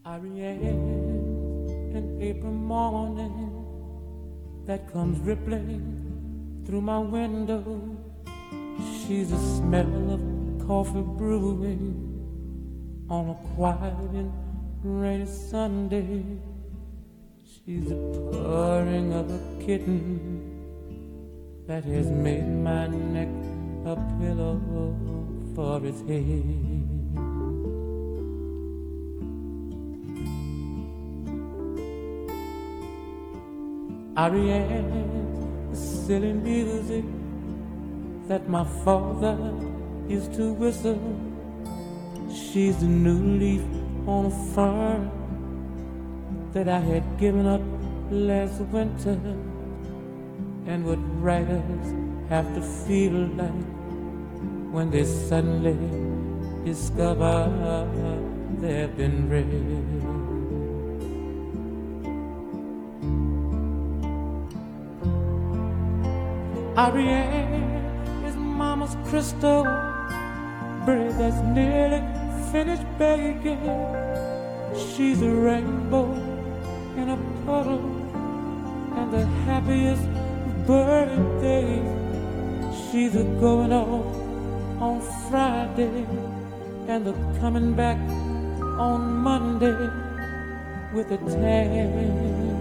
Ariane, an April morning that comes rippling through my window. She's the smell of coffee brewing on a quiet and rainy Sunday. She's the purring of a kitten that has made my neck a pillow for its head. Ariane, the silly music that my father used to whistle. She's the new leaf on a fern that I had given up last winter. And what writers have to feel like when they suddenly discover they've been read. Ariane is mama's crystal bread that's nearly finished baking. She's a rainbow in a puddle and the happiest birthday. She's a going off on Friday and the coming back on Monday with a tan.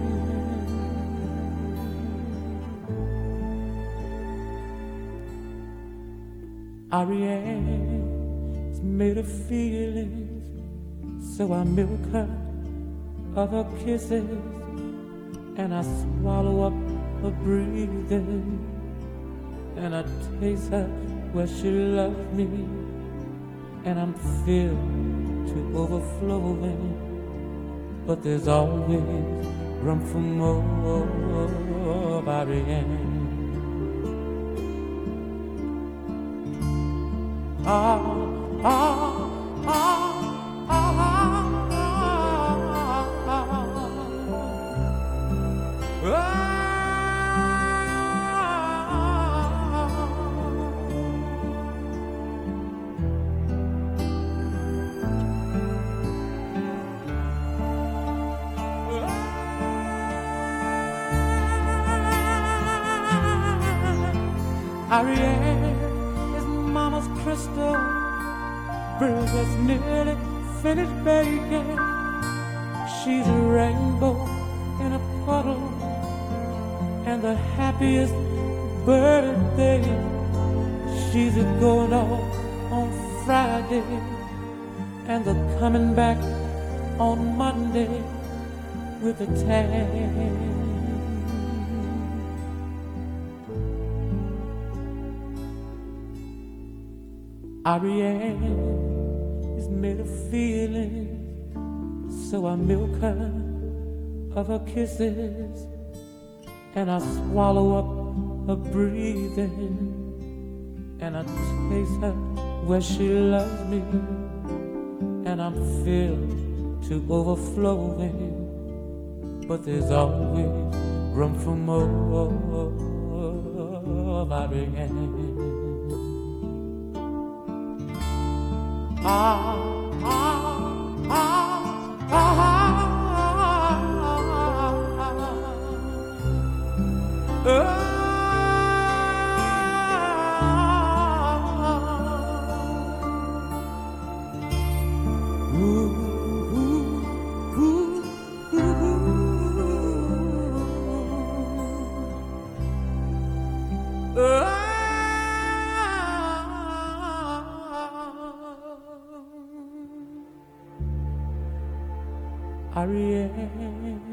Ariane is made of feelings, so I milk her of her kisses, and I swallow up her breathing, and I taste her where she loves me, and I'm filled to overflowing, but there's always room for more, Ariane. Ariane is mama's crystal bread that's nearly finished baking. She's a rainbow in a puddle and the happiest birthday. She's a going off on Friday and the coming back on Monday with a tan. Ariane is made of feelings, so I milk her of her kisses, and I swallow up her breathing, and I taste her where she loves me, and I'm filled to overflowing, but there's always room for more, Ariane. Ariane.